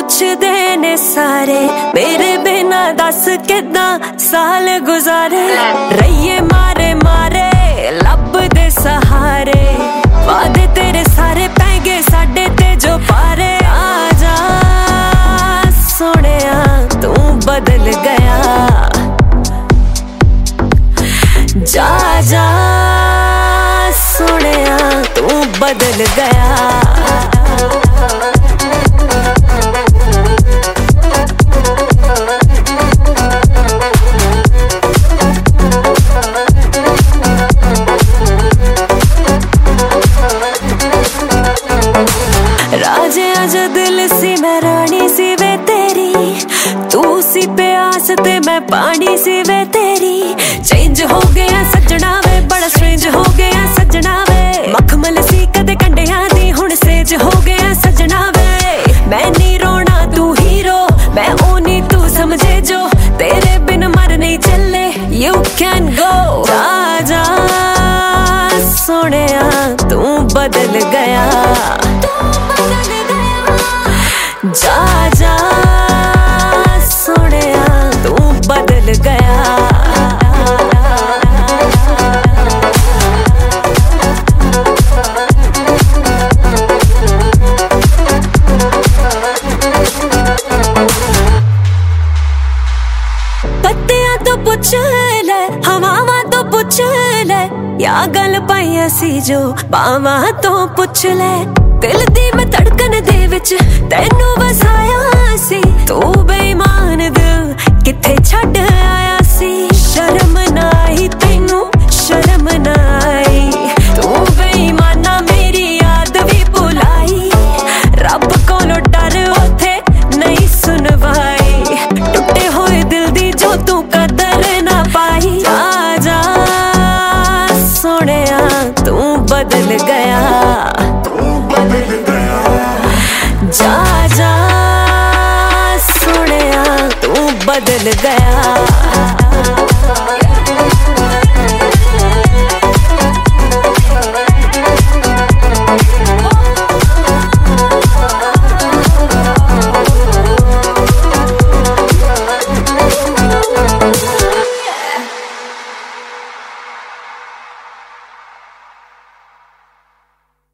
पुछदे ने सारे मेरे बिना दस किदां साल गुजारे। रहिए मारे मारे लब दे सहारे, वादे तेरे सारे पै गए साडे ते जो पारे। आजा सोनिया तू बदल गया, जा जा सोनिया तू बदल गया। राजे आजा दिल सी मैं रानी सी वे तेरी, तू सी प्यास ते मैं पानी सी वे तेरी। चेंज हो गया सजना वे, बड़ा स्ट्रेंज हो गया सजना वे। मखमल सी कदे कंडियां दी हुण सेज हो गया सजना वे। मैं नी रोना तू हीरो, मैं ओ नी तू समझे जो, तेरे बिन मर नहीं चले यू कैन गो। जा सोनिया तू बदल गया, जा जा सोनिया तू बदल गया। पत्तियां तो पुछ ले, हवावां तो पुछ ले, या गल पाई सी जो बावां तो पुछ ले। दिल दी मैं धड़कन दे विच तैनू वसाया सी, तू बेईमान दिल किथे छड्ड आया सी। शर्म ना आई तैनू शर्म ना आई, तू बेईमाना मेरी याद भी भुलाई। रब कोलों डर उथे नहीं सुनवाई, टुटे होए दिल दी जो तू कदर ना पाई। जा जा सोनिया तू बदल गया,